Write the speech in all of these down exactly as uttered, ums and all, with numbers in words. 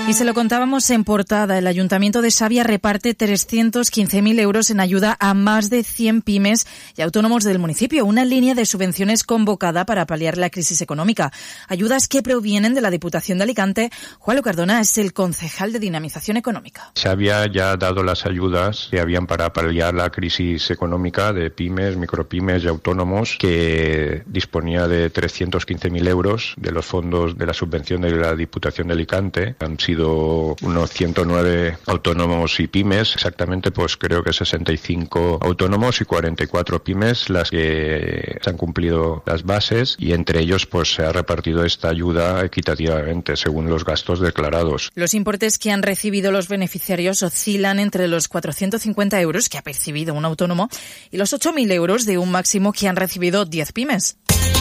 Y se lo contábamos en portada, el Ayuntamiento de Xàbia reparte trescientos quince mil euros en ayuda a más de cien pymes y autónomos del municipio, una línea de subvenciones convocada para paliar la crisis económica. Ayudas que provienen de la Diputación de Alicante. Juan Cardona es el concejal de Dinamización Económica. Xàbia ya ha dado las ayudas que habían para paliar la crisis económica de pymes, micropymes y autónomos, que disponía de trescientos quince mil euros de los fondos de la subvención de la Diputación de Alicante. Han sido unos ciento nueve autónomos y pymes, exactamente pues creo que sesenta y cinco autónomos y cuarenta y cuatro pymes las que han cumplido las bases, y entre ellos pues se ha repartido esta ayuda equitativamente según los gastos declarados. Los importes que han recibido los beneficiarios oscilan entre los cuatrocientos cincuenta euros que ha percibido un autónomo y los ocho mil euros de un máximo que han recibido diez pymes.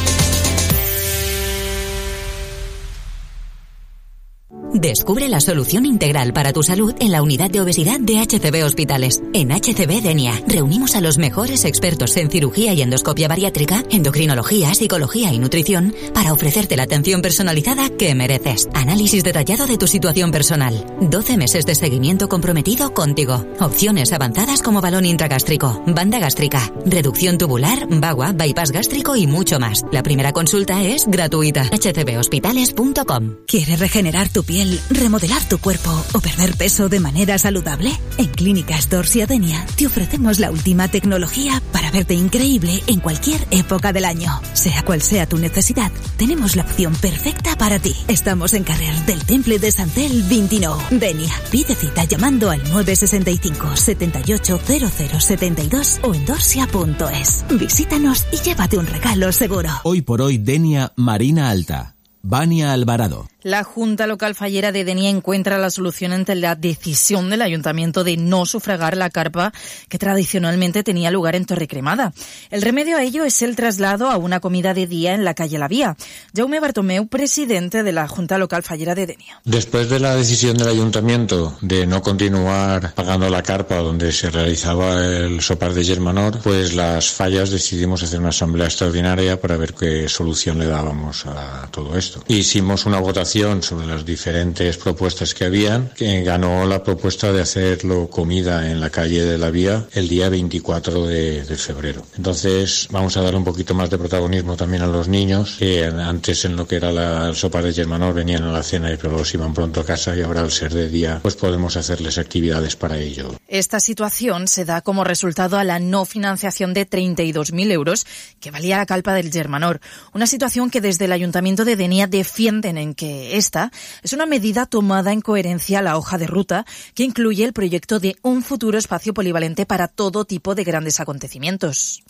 Descubre la solución integral para tu salud en la unidad de obesidad de H C B Hospitales. En H C B Denia reunimos a los mejores expertos en cirugía y endoscopia bariátrica, endocrinología, psicología y nutrición para ofrecerte la atención personalizada que mereces. Análisis detallado de tu situación personal. doce meses de seguimiento comprometido contigo. Opciones avanzadas como balón intragástrico, banda gástrica, reducción tubular, bagua, bypass gástrico y mucho más. La primera consulta es gratuita. h c b hospitales punto com. ¿Quieres regenerar tu piel, remodelar tu cuerpo o perder peso de manera saludable? En Clínicas Dorsia Denia te ofrecemos la última tecnología para verte increíble en cualquier época del año. Sea cual sea tu necesidad, tenemos la opción perfecta para ti. Estamos en Carrer del Temple de Santel veintinueve. Denia. Pide cita llamando al nueve seis cinco, siete ocho cero cero siete dos o en dorsia punto es. Visítanos y llévate un regalo seguro. Hoy por hoy Denia Marina Alta. Vania Alvarado. La Junta Local Fallera de Denia encuentra la solución ante la decisión del Ayuntamiento de no sufragar la carpa que tradicionalmente tenía lugar en Torrecremada. El remedio a ello es el traslado a una comida de día en la calle La Vía. Jaume Bartomeu, presidente de la Junta Local Fallera de Denia. Después de la decisión del Ayuntamiento de no continuar pagando la carpa donde se realizaba el sopar de Germanor, pues las Fallas decidimos hacer una asamblea extraordinaria para ver qué solución le dábamos a todo esto. Hicimos una votación sobre las diferentes propuestas que habían, que ganó la propuesta de hacerlo comida en la calle de la Vía el día veinticuatro de, de febrero. Entonces vamos a dar un poquito más de protagonismo también a los niños, que antes en lo que era la, el sopar de Germanor venían a la cena y pero los iban pronto a casa, y ahora al ser de día pues podemos hacerles actividades para ello. Esta situación se da como resultado a la no financiación de treinta y dos mil euros que valía la carpa del Germanor, una situación que desde el Ayuntamiento de Denia defienden en que esta es una medida tomada en coherencia a la hoja de ruta que incluye el proyecto de un futuro espacio polivalente para todo tipo de grandes acontecimientos.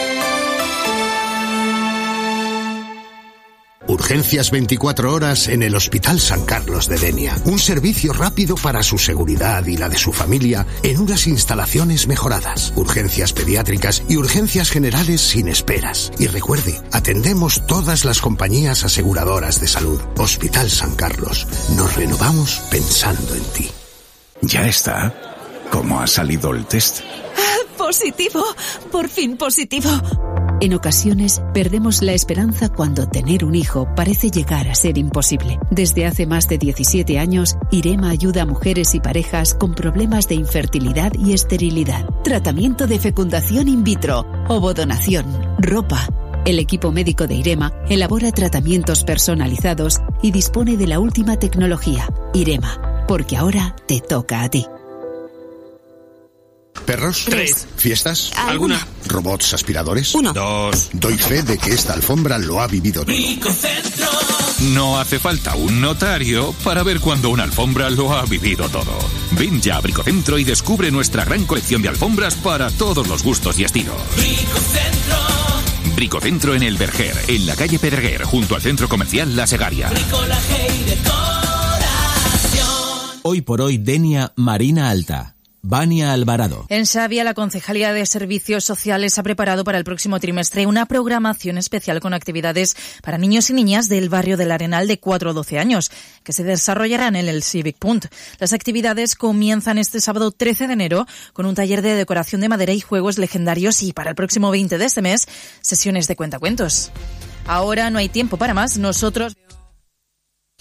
Urgencias veinticuatro horas en el Hospital San Carlos de Denia. Un servicio rápido para su seguridad y la de su familia en unas instalaciones mejoradas. Urgencias pediátricas y urgencias generales sin esperas. Y recuerde, atendemos todas las compañías aseguradoras de salud. Hospital San Carlos. Nos renovamos pensando en ti. Ya está. ¿Cómo ha salido el test? ¡Ah, positivo! Por fin positivo. En ocasiones, perdemos la esperanza cuando tener un hijo parece llegar a ser imposible. Desde hace más de diecisiete años, IREMA ayuda a mujeres y parejas con problemas de infertilidad y esterilidad. Tratamiento de fecundación in vitro, ovodonación, ropa. El equipo médico de IREMA elabora tratamientos personalizados y dispone de la última tecnología. IREMA, porque ahora te toca a ti. ¿Perros? Tres. ¿Fiestas? ¿Alguna? ¿Robots aspiradores? Uno. Dos. Doy fe de que esta alfombra lo ha vivido todo. Bricocentro. No hace falta un notario para ver cuando una alfombra lo ha vivido todo. Ven ya a Bricocentro y descubre nuestra gran colección de alfombras para todos los gustos y estilos. Bricocentro. Bricocentro en el Verger, en la calle Pedreguer, junto al centro comercial La Segaria. Bricolaje y decoración. Hoy por hoy Denia Marina Alta. Vania Alvarado. En Xàbia, la Concejalía de Servicios Sociales ha preparado para el próximo trimestre una programación especial con actividades para niños y niñas del barrio del Arenal de cuatro a doce años, que se desarrollarán en el Civic Punt. Las actividades comienzan este sábado trece de enero con un taller de decoración de madera y juegos legendarios, y para el próximo veinte de este mes, sesiones de cuentacuentos. Ahora no hay tiempo para más. Nosotros...